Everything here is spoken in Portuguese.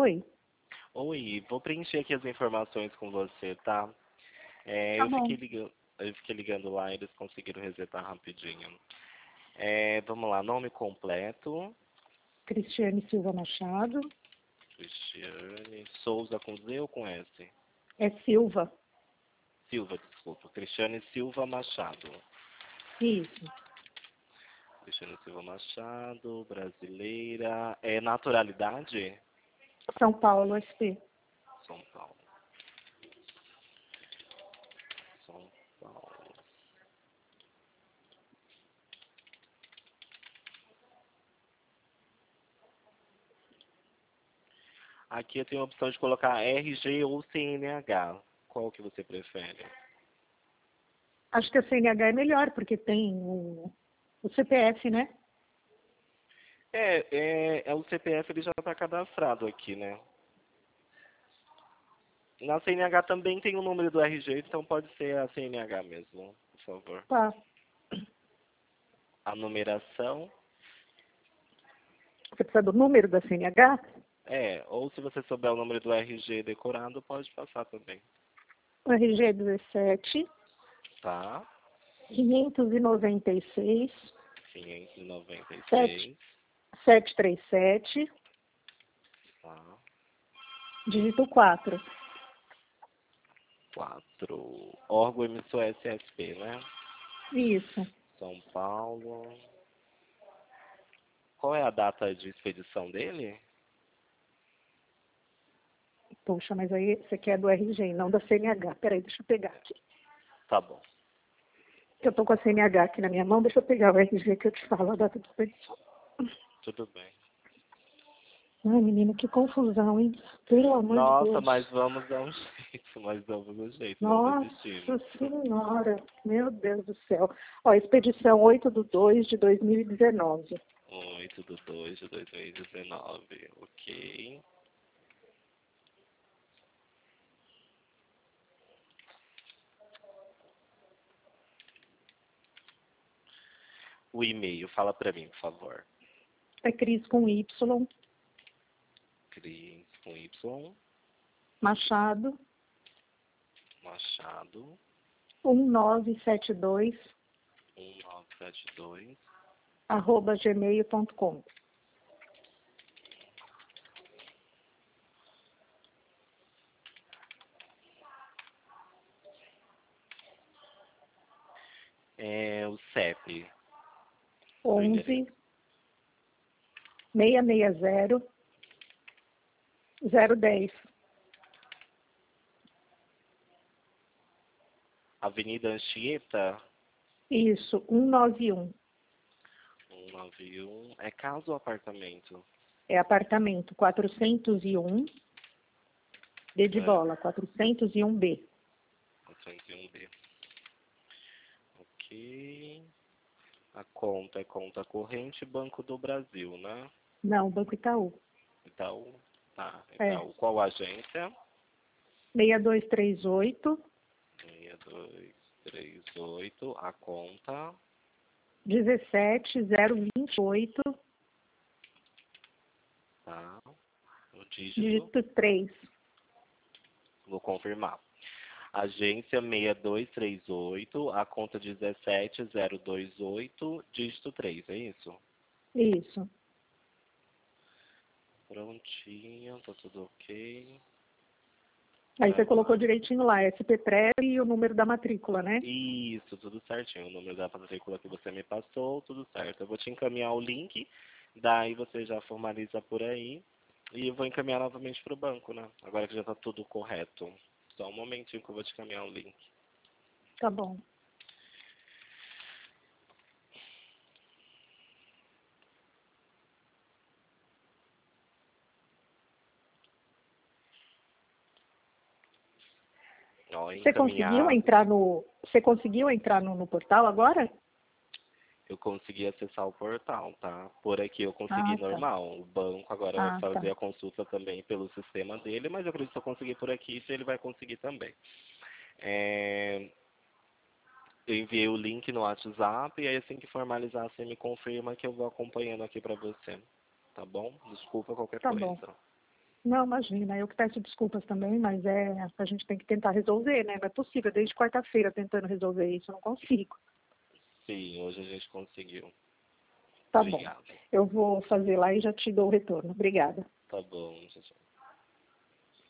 Oi. Oi, vou preencher aqui as informações com você, tá? Tá bom. Eu fiquei ligando lá e eles conseguiram resetar rapidinho. Vamos lá, nome completo, Cristiane Silva Machado. Cristiane Souza com Z ou com S? É Silva. Silva, desculpa. Cristiane Silva Machado. Isso. Cristiane Silva Machado, brasileira. Naturalidade? São Paulo, SP. São Paulo. São Paulo. Aqui eu tenho a opção de colocar RG ou CNH. Qual que você prefere? Acho que a CNH é melhor, porque tem o CPF, né? O CPF ele já está cadastrado aqui, né? Na CNH também tem o número do RG, então pode ser a CNH mesmo, por favor. Tá. A numeração, Você precisa do número da CNH? ou se você souber o número do RG decorado, pode passar também. O RG é 17 Tá? 596 596. 737, Tá? dígito 4. 4. Órgão emissor SSP, né? Isso. São Paulo. Qual é a data de expedição dele? Poxa, mas aí você quer do RG, não da CNH. Peraí, deixa eu pegar aqui. Tá bom. Eu tô com a CNH aqui na minha mão, deixa eu pegar o RG que eu te falo a data de expedição. Tudo bem. Ai, menino, que confusão, hein? Pelo amor de Nossa, Deus. mas vamos dar um jeito, não Nossa desistimos. Senhora, meu Deus do céu. Ó, expedição 8/2 de 2019. 8/2/2019, ok. O e-mail, fala pra mim, por favor. É Cris com Y, Cris com Y, Machado, Machado, 1972, 1972. @gmail.com. O CEP, o 11 endereço. 660 010. Avenida Anchieta, Isso, 191. 191. É casa ou apartamento? É apartamento 401, D de bola, 401B. 401B. Ok. A conta é conta corrente Banco do Brasil, né? Não, Banco Itaú. Itaú. Tá, É, Itaú. Qual agência? 6238 6238. A conta. 17028, Tá. O dígito. dígito 3. Vou confirmar. Agência 6238, a conta 17028, dígito 3, é isso? Isso. Prontinho, tá tudo ok. Aí você Agora, colocou direitinho lá, SPPREV e o número da matrícula, né? isso, tudo certinho. O número da matrícula que você me passou, tudo certo. Eu vou te encaminhar o link, daí você já formaliza por aí. E eu vou encaminhar novamente para o banco, né? Agora que já está tudo correto. Só um momentinho que eu vou te encaminhar o link. Tá bom. Ó, Você conseguiu encaminhado. entrar no portal agora? Eu consegui acessar o portal, tá? Por aqui eu consegui Ah, tá. normal. O banco agora vai Ah, tá. fazer a consulta também pelo sistema dele, mas eu acredito que se eu conseguir por aqui, ele vai conseguir também. É, Eu enviei o link no WhatsApp e aí assim que formalizar, você me confirma que eu vou acompanhando aqui pra você. Tá bom? Desculpa qualquer Tá bom. coisa. Não, imagina, eu que peço desculpas também, mas a gente tem que tentar resolver, né? Não é possível, desde quarta-feira tentando resolver isso, eu não consigo. Sim, hoje a gente conseguiu. Tá bom, Obrigado. eu vou fazer lá e já te dou o retorno. Obrigada. Tá bom, tchau, tchau.